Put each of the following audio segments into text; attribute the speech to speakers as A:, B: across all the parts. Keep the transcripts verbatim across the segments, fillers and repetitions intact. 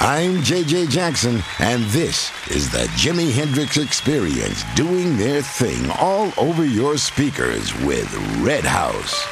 A: I'm J J Jackson, and this is the Jimi Hendrix Experience, doing their thing all over your speakers with Red House.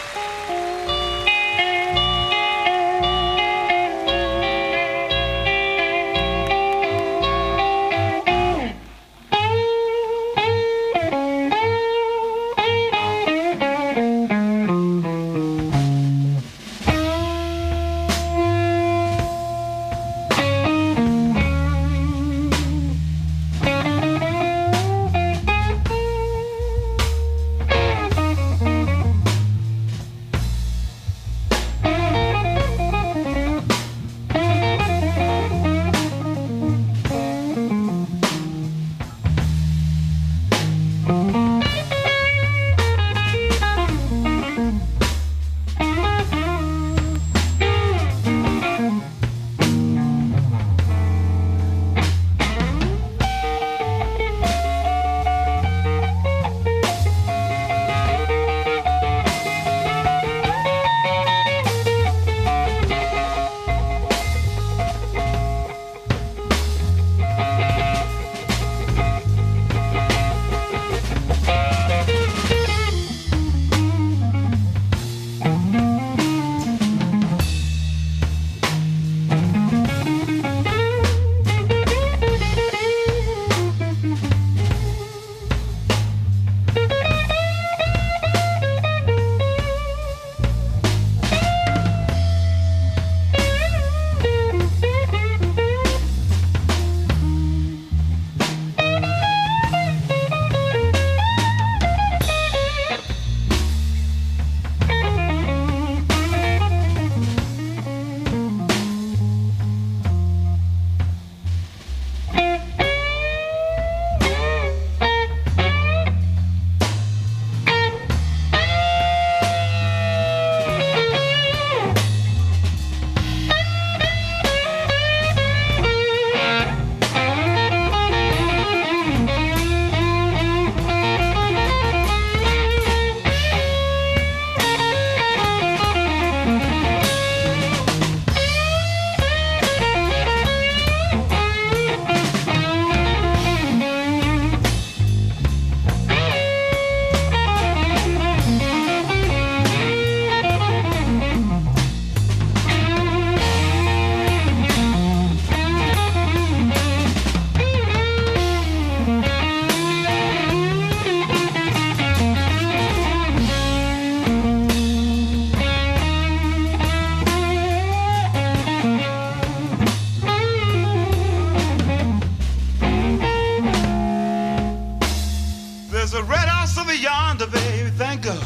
B: There's a red house over yonder, baby, thank God.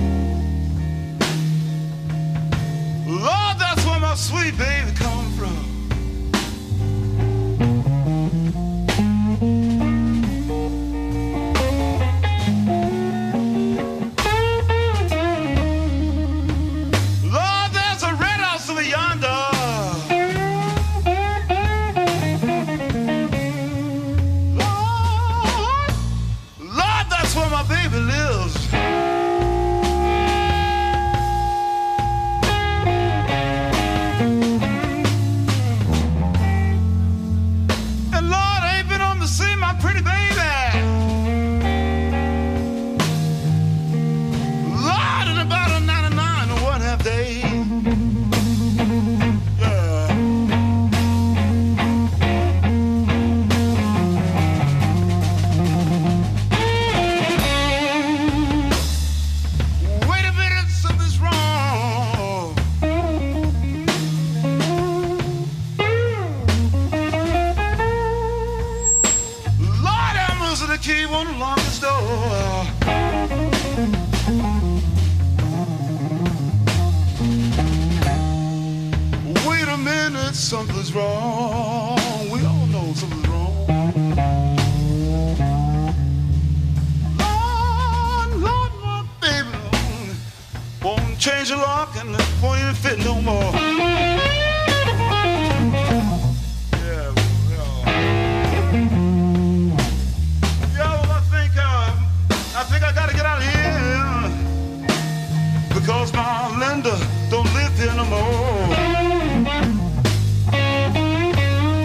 B: Lord, that's where my sweet baby come from. Lord, there's a red house over yonder. Lord, Lord, that's where my baby lives. Key on the longest door. Wait a minute, something's wrong. We all know something's wrong. Lord, Lord, my baby won't change the lock and it won't even fit no more. Because my Linda don't live here no more.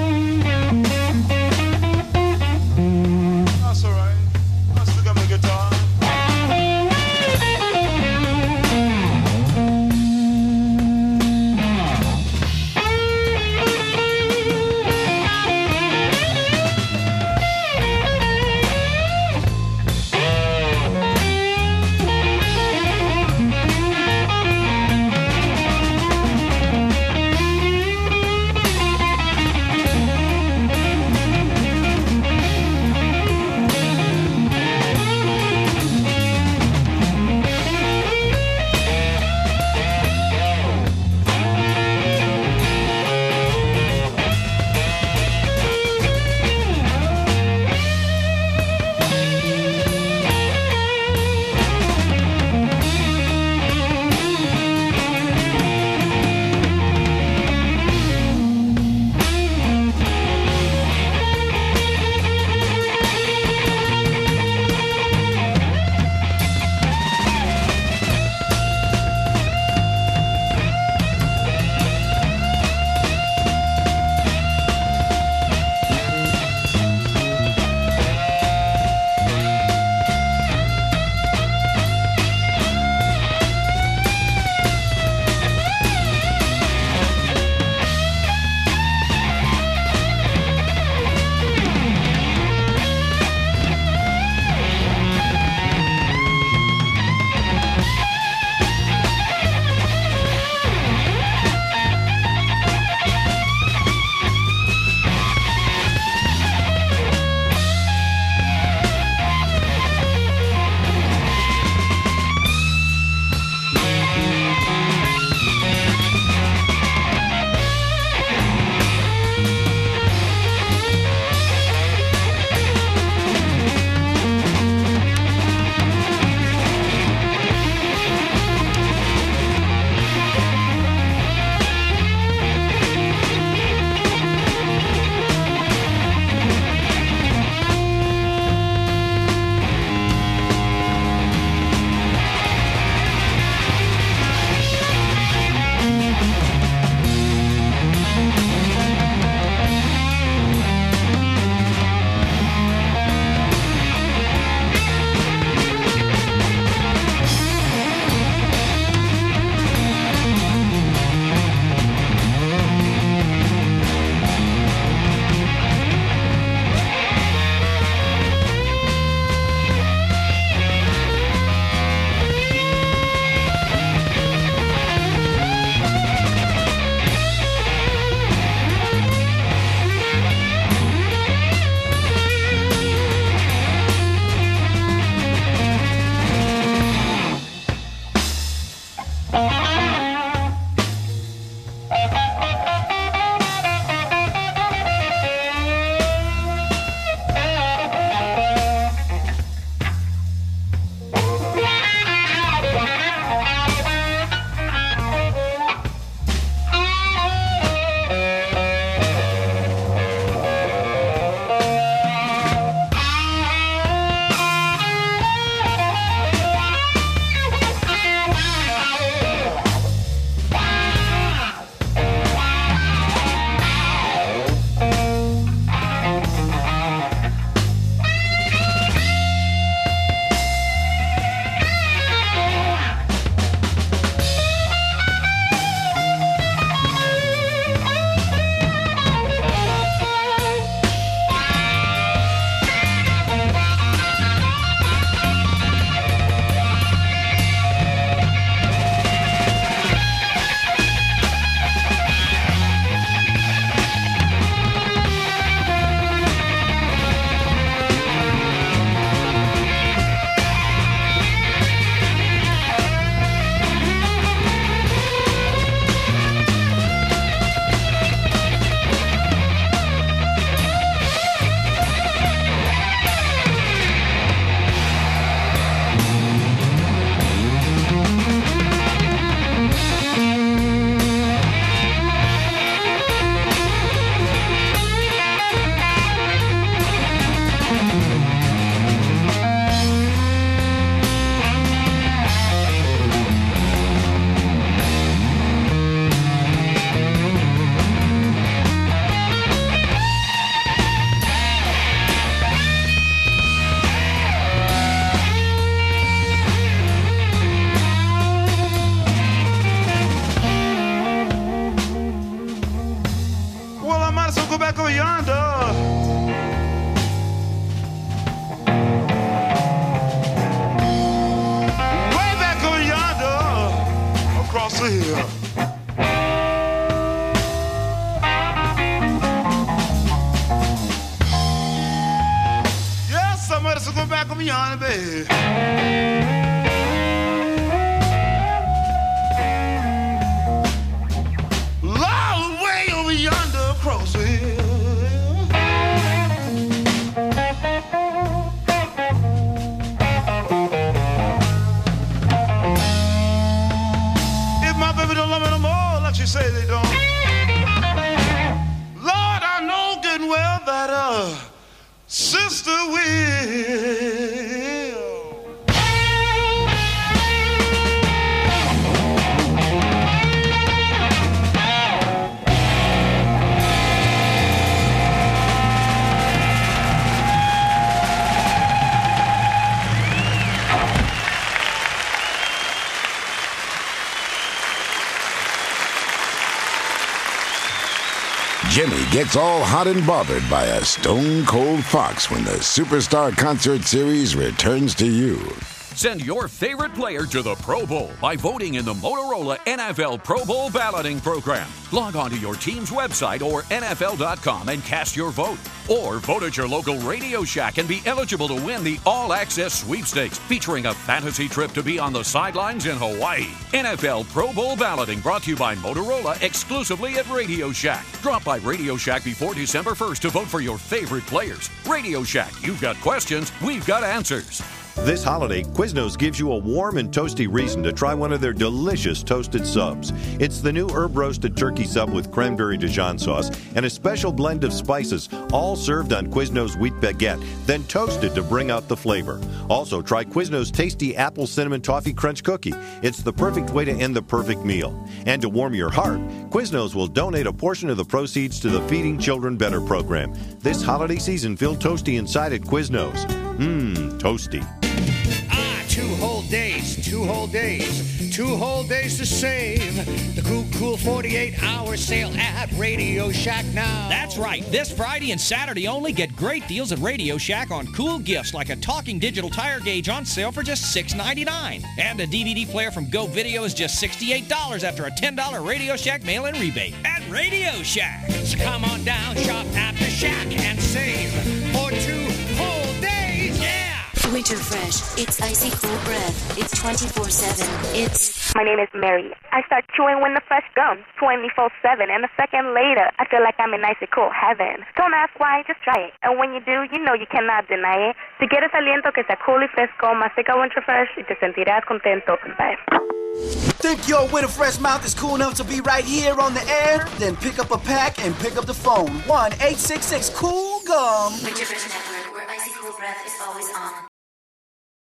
B: back over yonder. Way back over yonder, across the hill. Yes, somebody's going back over yonder, baby. Long way over yonder, across the hill. Say they don't. Lord, I know good and well that uh, sister will.
A: Jimmy gets all hot and bothered by a stone-cold fox when the Superstar Concert Series returns to you.
C: Send your favorite player to the Pro Bowl by voting in the Motorola N F L Pro Bowl balloting program. Log on to your team's website or N F L dot com and cast your vote. Or vote at your local Radio Shack and be eligible to win the All-Access Sweepstakes, featuring a fantasy trip to be on the sidelines in Hawaii. N F L Pro Bowl balloting brought to you by Motorola exclusively at Radio Shack. Drop by Radio Shack before December first to vote for your favorite players. Radio Shack, you've got questions, we've got answers.
D: This holiday, Quiznos gives you a warm and toasty reason to try one of their delicious toasted subs. It's the new herb-roasted turkey sub with cranberry Dijon sauce and a special blend of spices, all served on Quiznos wheat baguette, then toasted to bring out the flavor. Also, try Quiznos tasty apple cinnamon toffee crunch cookie. It's the perfect way to end the perfect meal. And to warm your heart, Quiznos will donate a portion of the proceeds to the Feeding Children Better program. This holiday season, feel toasty inside at Quiznos. Mmm, toasty.
E: Two whole days, two whole days, two whole days to save. The Cool Cool forty-eight hour sale at Radio Shack now.
F: That's right. This Friday and Saturday only, get great deals at Radio Shack on cool gifts like a talking digital tire gauge on sale for just six ninety-nine. And a D V D player from Go Video is just sixty-eight dollars after a ten dollar Radio Shack mail-in rebate. At Radio Shack.
E: So come on down, shop at the Shack and save for two whole days. Yeah!
G: Winter Fresh. It's icy cool breath. It's twenty-four seven. It's...
H: My name is Mary. I start chewing Winter Fresh gum twenty-four seven, and a second later, I feel like I'm in icy cool heaven. Don't ask why, just try it. And when you do, you know you cannot deny it. Si quieres aliento que sea cool y fresco, mastica Winter Fresh y te sentirás contento. Bye.
I: Think your Winter Fresh mouth is cool enough to be right here on the air? Then pick up a pack and pick up the phone. one eight six six cool gum.
G: Winter Fresh Network, where icy cool breath is always on.